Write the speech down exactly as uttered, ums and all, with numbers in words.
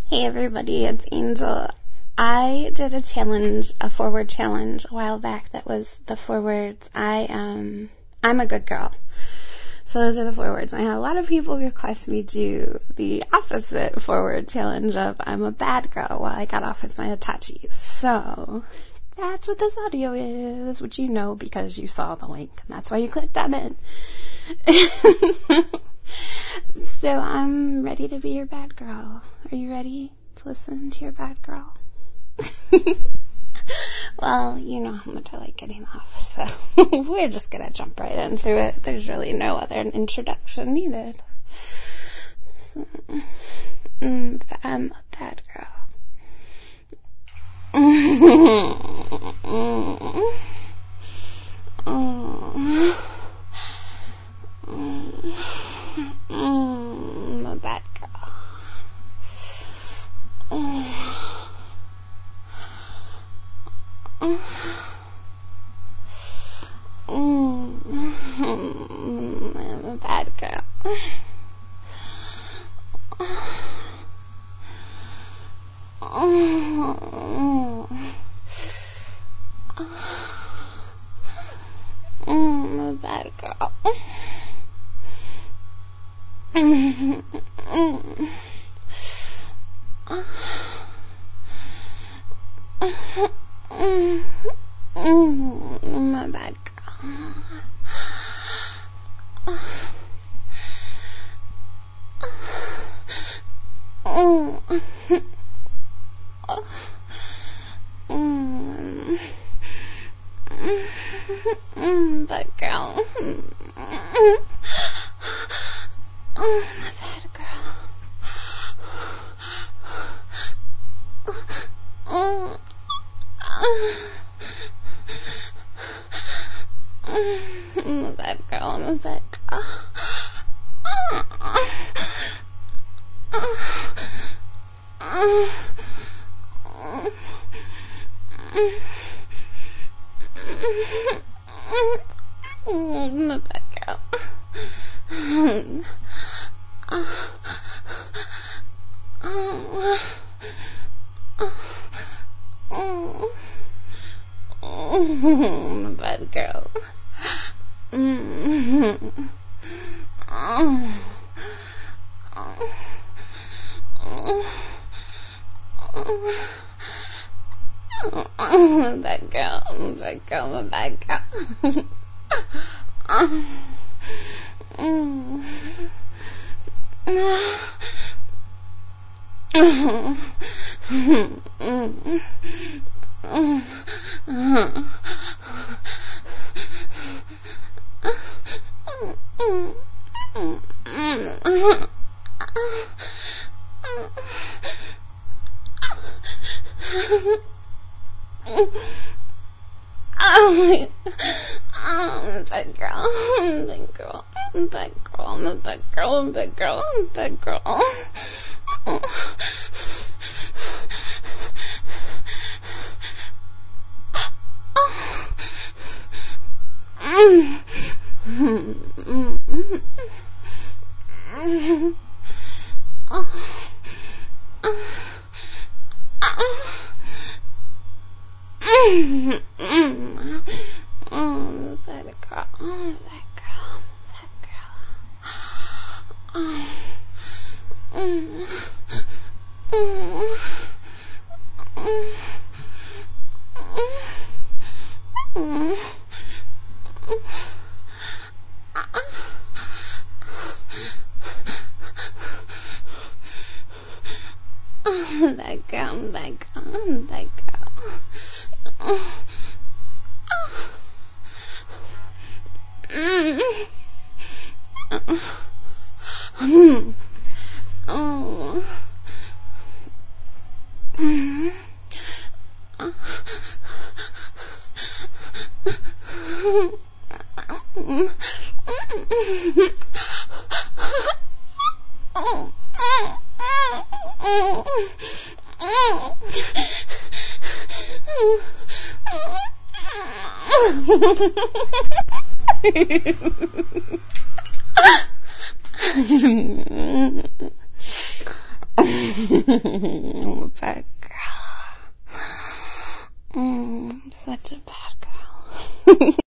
Hey everybody, it's Angel. I did a challenge, a forward challenge a while back that was the four words, I um, I'm a good girl. So those are the four words. I had a lot of people request me do the opposite forward challenge of I'm a bad girl while I got off with my Hitachis. So that's what this audio is, which you know because you saw the link, and that's why you clicked on it. So I'm ready to be your bad girl. Are you ready to listen to your bad girl? Well, you know how much I like getting off, so we're just gonna jump right into it. There's really no other introduction needed. So, mm, I'm a bad girl. Mm-hmm. Mm-hmm. Mm-hmm. Mm, I'm a bad girl. Mm. Mm. Mm. I'm a bad girl. Mm. I'm a bad girl. Mm. Mm. Mm. Mm. I'm a bad girl. Mm. Mm. Mm. Bad girl. Mm. Oh, my bad girl. Oh. I'm a bad girl. I'm a bad girl. I'm a bad girl. I'm a bad girl. I'm a bad girl. I'm a bad girl. I'm a bad girl. I'm a bad girl. I'm a bad girl. I'm a bad girl. I'm a bad girl. I'm a bad girl. I'm a bad girl. Bad girl, bad girl, bad girl. Oh. I'm a bad girl. Mm, I'm such a bad girl.